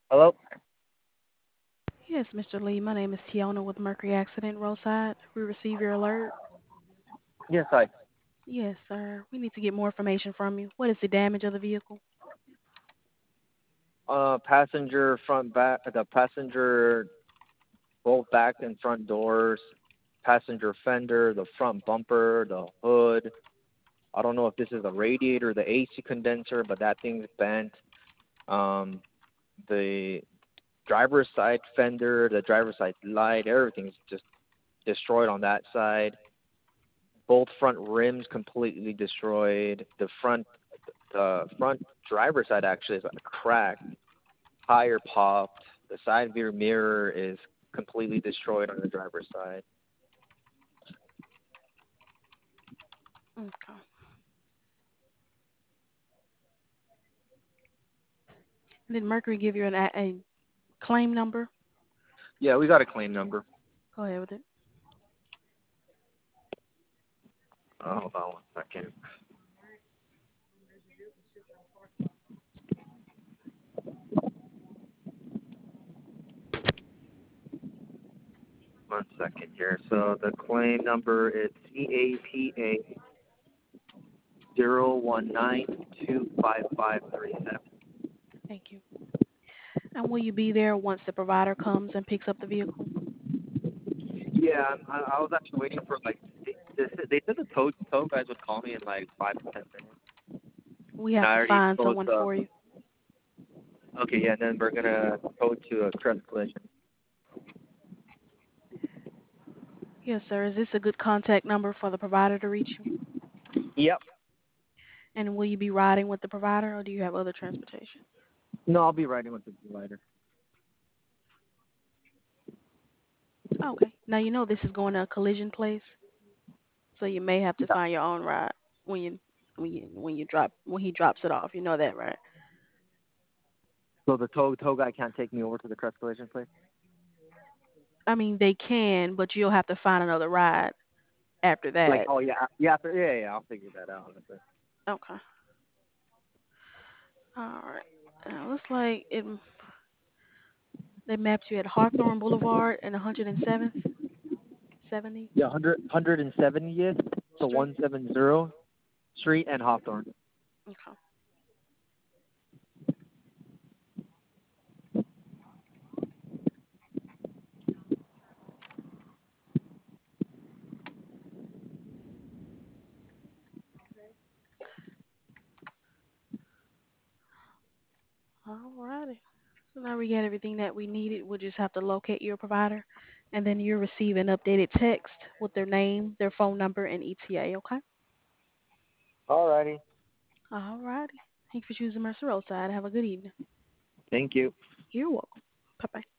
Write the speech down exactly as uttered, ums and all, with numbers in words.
Hello? Yes, Mister Lee. My name is Tiona with Mercury Accident Roadside. We received your alert. Yes, hi. Yes, sir. We need to get more information from you. What is the damage of the vehicle? Uh, passenger front back, the passenger both back and front doors, passenger fender, the front bumper, the hood. I don't know if this is the radiator, the A C condenser, but that thing's bent. Um, the driver's side fender, the driver's side light, everything's just destroyed on that side. Both front rims completely destroyed. The front, the front driver's side actually is cracked. Tire popped. The side view mirror is completely destroyed on the driver's side. Okay. Did Mercury give you an, a, a claim number? Yeah, we got a claim number. Go ahead with it. Oh, hold on one second. One second here. So the claim number is C A P A zero one nine two five five three seven. Thank you. And will you be there once the provider comes and picks up the vehicle? Yeah, I, I was actually waiting for like they, they said they said the tow tow guys would call me in like five to ten minutes, We and have I to already find told someone uh for you. okay, yeah, then we're gonna tow to a crest collision. Yes, sir. Is this a good contact number for the provider to reach you? Yep. And will you be riding with the provider or do you have other transportation? No, I'll be riding with the provider. Okay. Now you know this is going to a collision place, so you may have to Yeah. find your own ride when you when you when you drop when he drops it off. You know that, right? So the tow tow guy can't take me over to the crest collision place. I mean, they can, but you'll have to find another ride after Like, that. oh yeah, yeah, yeah, yeah. yeah, I'll figure that out. Okay. All right. Uh, looks like it. They mapped you at Hawthorne Boulevard and one hundred seventh, seventy Yeah, one hundred, seventieth to Street. one seventy Street and Hawthorne. Okay. All righty. So now we got everything that we needed. We'll just have to locate your provider, and then you'll receive an updated text with their name, their phone number, and E T A. Okay. Alrighty. All righty. Thanks for choosing Mercer Roadside. Have a good evening. Thank you. You're welcome. Bye bye.